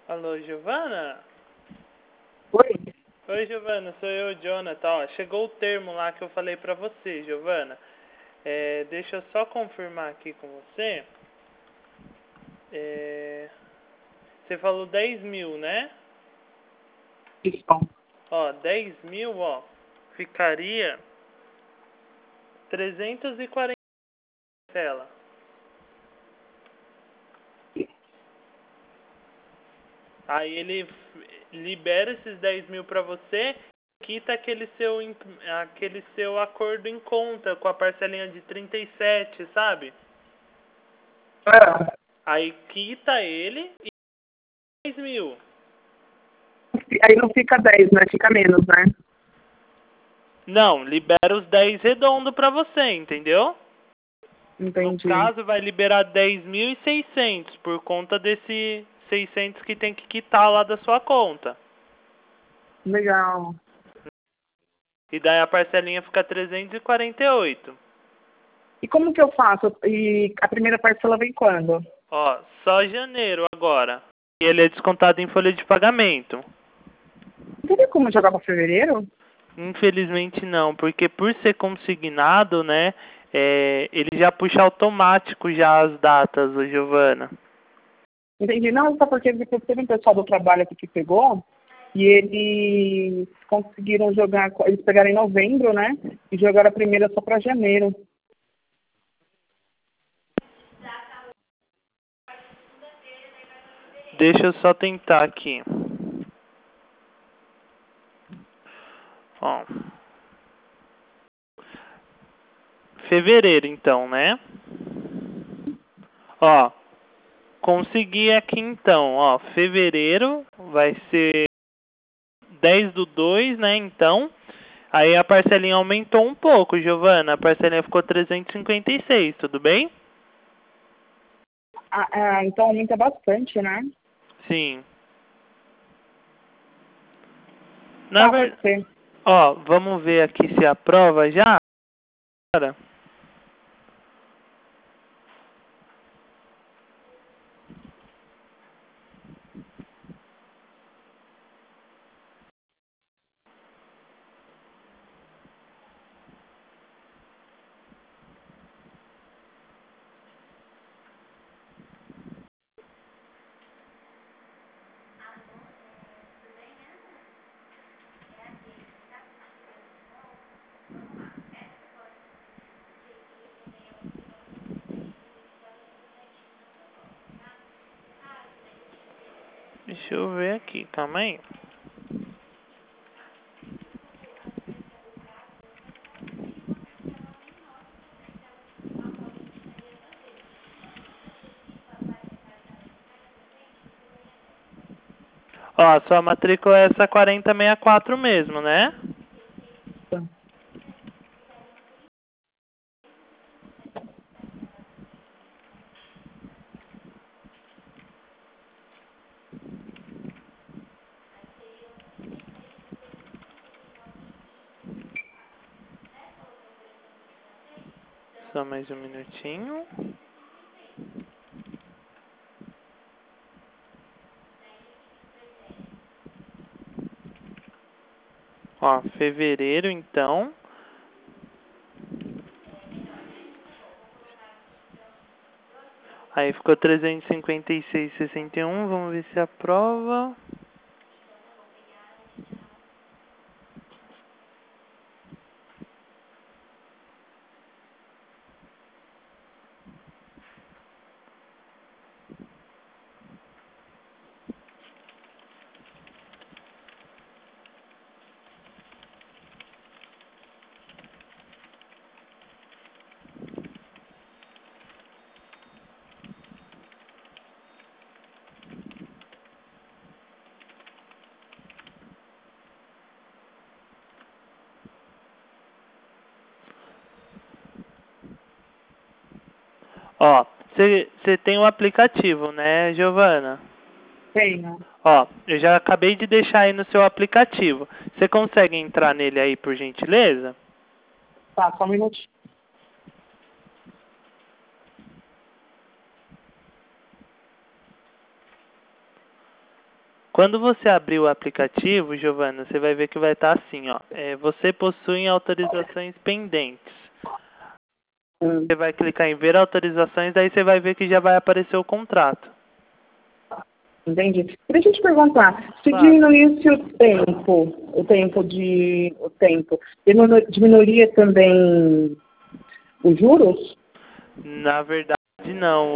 Alô, Giovana? Oi? Oi, Giovana, sou eu, Jonathan. Ó, chegou o termo lá que eu falei pra você, Giovana. Deixa eu só confirmar aqui com você. Você falou 10 mil, né? Isso. Ó, 10 mil, ó, ficaria 340 tela. Aí ele libera esses 10 mil pra você, quita aquele seu acordo em conta com a parcelinha de 37, sabe? Ah, Aí quita ele e 10 mil. aí não fica 10, né? Fica menos, né? Não, libera os 10 redondo pra você, entendeu? No Entendi. caso, vai liberar 10.600 por conta desse 600 que tem que quitar lá da sua conta. Legal. E daí a parcelinha fica 348. E como que eu faço? E a primeira parcela vem quando? Ó, só janeiro agora. E ele é descontado em folha de pagamento. Não teria como jogar para fevereiro? Infelizmente não, porque por ser consignado, né, ele já puxa automático já as datas, ô Giovana. Entendi. Não, só porque depois teve um pessoal do trabalho aqui que pegou e eles conseguiram jogar, eles pegaram em novembro, né? E jogaram a primeira só para janeiro. Deixa eu só tentar aqui. Ó. Fevereiro então, né? Ó, consegui aqui então, ó, fevereiro vai ser 10/2, né, então. Aí a parcelinha aumentou um pouco, Giovana. A parcelinha ficou 356, tudo bem? Então aumenta bastante, né? Sim. Na Tá, pode verdade, ser. ó, vamos ver aqui se aprova já. Cara. Deixa eu ver aqui, calma aí. Ó, sua matrícula é essa 4064 mesmo, né? Só mais um minutinho. Ó, fevereiro então. Aí ficou 356,61. Vamos ver se aprova. Ó, você tem o aplicativo, né, Giovana? Tenho. Ó, eu já acabei de deixar aí no seu aplicativo. Você consegue entrar nele aí, por gentileza? Tá, só um minutinho. Quando você abrir o aplicativo, Giovana, você vai ver que vai estar assim, ó. Você possui autorizações pendentes. Você vai clicar em ver autorizações, daí você vai ver que já vai aparecer o contrato. Entendi. Deixa eu te perguntar, se Claro. diminuísse o tempo, diminuiria também os juros? Na verdade, não.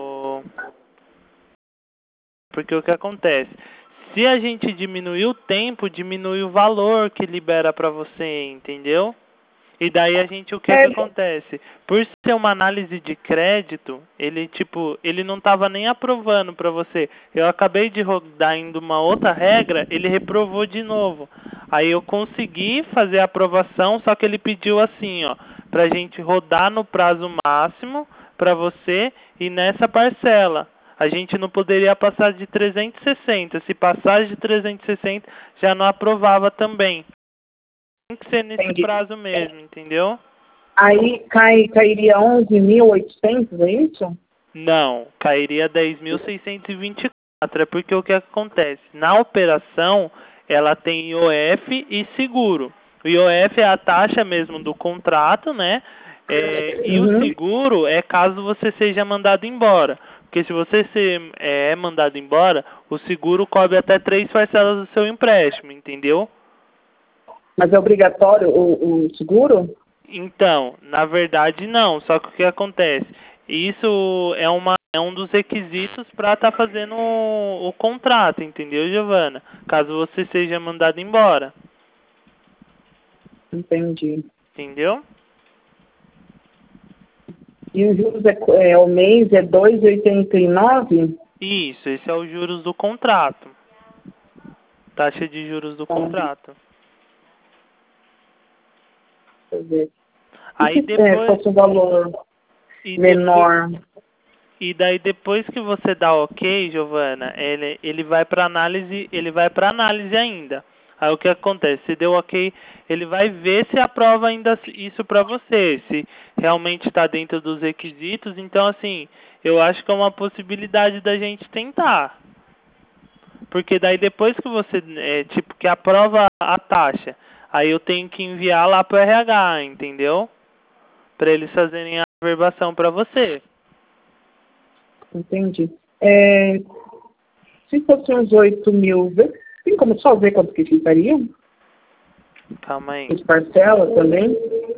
Porque o que acontece? Se a gente diminuir o tempo, diminui o valor que libera para você, entendeu? E daí o que acontece? Por ser uma análise de crédito, ele não estava nem aprovando para você. Eu acabei de rodar indo uma outra regra, ele reprovou de novo. Aí eu consegui fazer a aprovação, só que ele pediu assim, ó, pra gente rodar no prazo máximo para você e nessa parcela. A gente não poderia passar de 360. Se passar de 360, já não aprovava também. Tem que ser nesse prazo mesmo, entendeu? Aí cairia 11.800, é isso? Não, cairia 10.624. É porque o que acontece? Na operação, ela tem IOF e seguro. O IOF é a taxa mesmo do contrato, né? E o seguro é caso você seja mandado embora. Porque se você é mandado embora, o seguro cobre até 3 parcelas do seu empréstimo, entendeu? Mas é obrigatório o seguro? Então, na verdade não, só que o que acontece? Isso é um dos requisitos para estar fazendo o contrato, entendeu, Giovana? Caso você seja mandado embora. Entendi. Entendeu? E os juros o mês é 2,89? Isso, esse é os juros do contrato. Taxa de juros do contrato. Deixa eu ver. Aí E se fosse um valor menor? E daí depois que você dá OK, Giovana, ele vai para análise ainda. Aí o que acontece? Se deu OK, ele vai ver se aprova ainda isso para você, se realmente está dentro dos requisitos. Então assim, eu acho que é uma possibilidade da gente tentar. Porque daí depois que você que aprova a taxa, aí eu tenho que enviar lá para o RH, entendeu? Para eles fazerem a averbação para você. Entendi. Se fosse uns 8.000, tem como só ver quanto que ficaria? Calma aí. As parcelas também?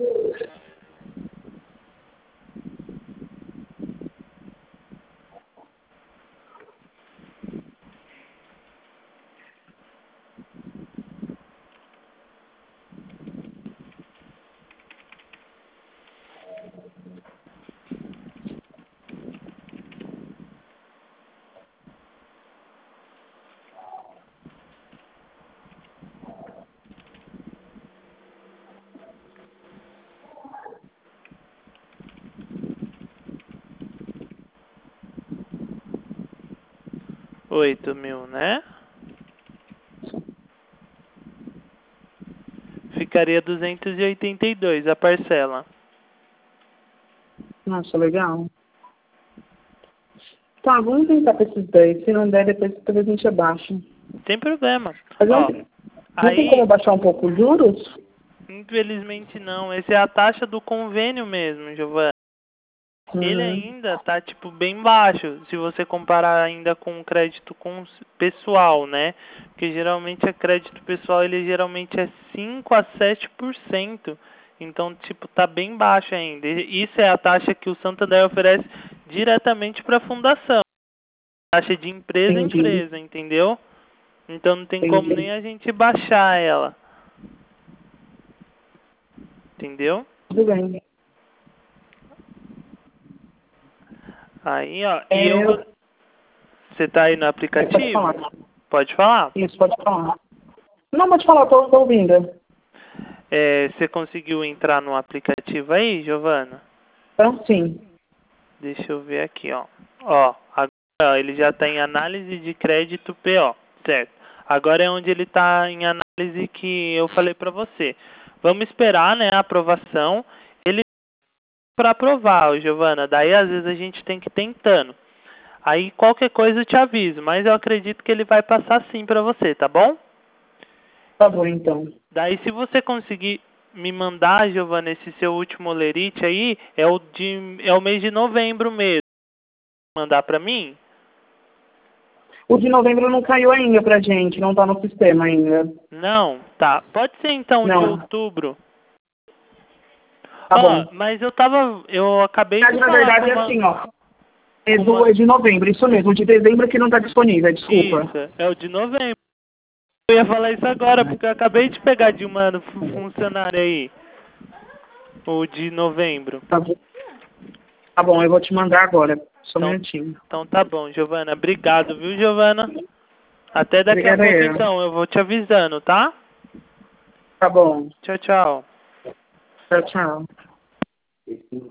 R$ 8.000, né? Ficaria 282 a parcela. Nossa, legal. Tá, vamos tentar com esses 10. Se não der, depois talvez a gente abaixa. Tem problema. Mas não tem como baixar um pouco os juros? Infelizmente não. Essa é a taxa do convênio mesmo, Giovana. Ele ainda tá bem baixo, se você comparar ainda com o crédito pessoal, né? Porque geralmente a crédito pessoal, ele geralmente é 5 a 7%. Então, tá bem baixo ainda. Isso é a taxa que o Santander oferece diretamente para a fundação. Taxa de empresa a empresa, entendeu? Então não tem como nem a gente baixar ela. Entendeu? Tudo bem. Aí, ó, você tá aí no aplicativo? Pode falar. Isso, pode falar. Não, pode falar, tô ouvindo. Você conseguiu entrar no aplicativo aí, Giovana? Então, sim. Deixa eu ver aqui, ó. Ó, agora ele já está em análise de crédito PO, certo? Agora é onde ele está em análise que eu falei para você. Vamos esperar, né, a aprovação. Ele para aprovar, Giovana. Daí às vezes a gente tem que ir tentando. Aí qualquer coisa eu te aviso, mas eu acredito que ele vai passar sim pra você, tá bom? Tá bom, então. Daí se você conseguir me mandar, Giovana, esse seu último lerite aí, é o mês de novembro mesmo. Mandar pra mim? O de novembro não caiu ainda pra gente, não tá no sistema ainda. Não? Tá. Pode ser então de Não. outubro. Tá Ó, bom. mas eu acabei Mas de na falar com verdade é uma, assim, ó. É com uma... é de novembro, isso mesmo. O de dezembro que não tá disponível, desculpa. Isso, é o de novembro. Eu ia falar isso agora, porque eu acabei de pegar de uma funcionária aí. O de novembro. Tá bom. Tá bom, eu vou te mandar agora. Só um Então, minutinho. então tá bom, Giovana. Obrigado, viu, Giovana? Até daqui a Obrigada pouco eu. então, eu vou te avisando, tá? Tá bom. Tchau, tchau. Tchau, tchau.